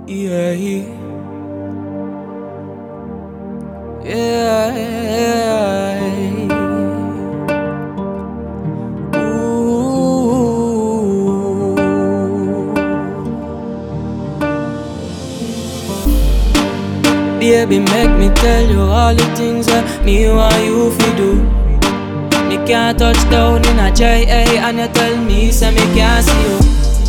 Yeah, yeah. Ooh. Baby, make me tell you all the things that me want you fi do. Me can't touch down in a JA and you tell me say me can't see you.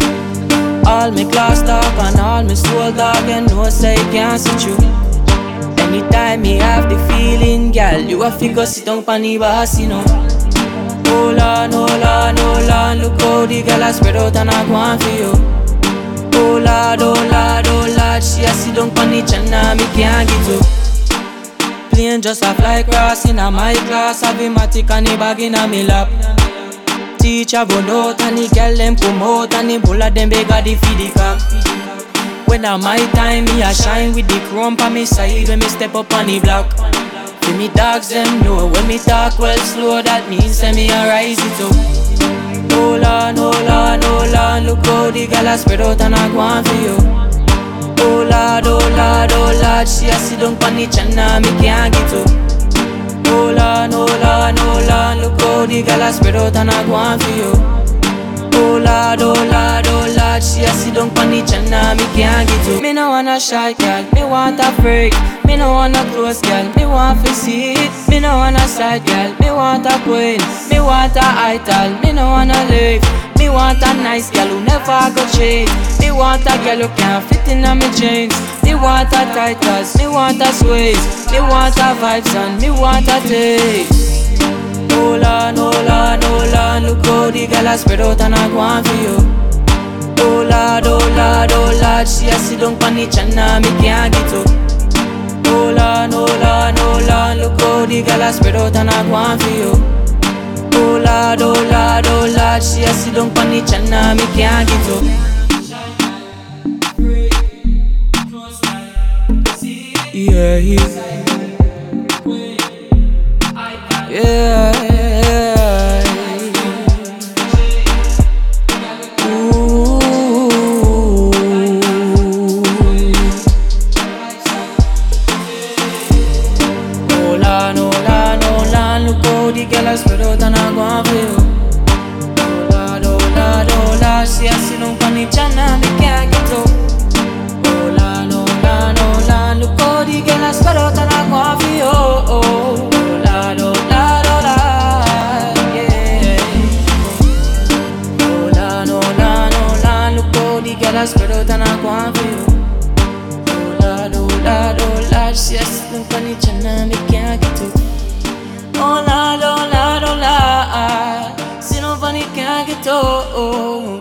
All me class talk and all me soul dog, you know say you can't see you. Anytime me have the feeling, girl, you a fi go sit down pon the boss, you know. Hold on, hold on, hold on, look how the girl a spread out and a go on for you. Oh Lord, oh Lord, oh Lord, she a sit down pon the channel, me can't get up. Plane just a fly cross in a my class, have the matic and the bag in a me lap. Teacher run out and the girl them come out and the bull of them beg a the feed the cock. When a my time, me a shine with the chrome on me side when me step up on the block. For me dogs them know when me talk well slow, that means say me a rise it up. Hold on, hold on, hold on, look how the girl a spread out and a go on for you. Oh Lord, oh Lord, oh Lord, she a sit down pon the channel, me can't get up. Hold on, hold on, hold on, look how the girl a spread out and a go on for you. Oh Lord, oh Lord, oh Lord, she a sit down pon the channel, me can't get up. Me no want a shy girl, me want a freak. Me no want a close girl, me want to see it. Me no want a side girl, me want a queen. Me want a idol, me no want a live. Me want a nice girl who never go cheat. Me want a girl who can't fit in on me jeans. Me want a titles, me want a sways. Me want a vibes and me want a taste. Hold on, hold on, hold on, look how the girl a spread out and a go on for you. Oh Lord, oh Lord, oh Lord, she a sit down pon the channel, me can't get up. Hold on, hold on, hold on, look how the girl a spread out and a go on for you. Oh Lord, oh Lord, oh Lord, she a sit down pon the channel, me can't get up. Yeah, yeah. Look how the girl a spread out and a go on for you. Oh Lord, oh Lord, oh Lord, she a sit down pon the channel, me can't get up. Oh Lord, oh Lord, oh Lord, look how the girl a spread out and a go on for you. Oh Lord, oh Lord, oh Lord, yeah. Oh Lord, oh Lord, oh Lord, look how the girl a spread out and a go on for you. Oh Lord, oh Lord, oh Lord, she a sit down pon the channel, me can't get up. Oh Lord, oh Lord, oh Lord, sit down pon the can't get up.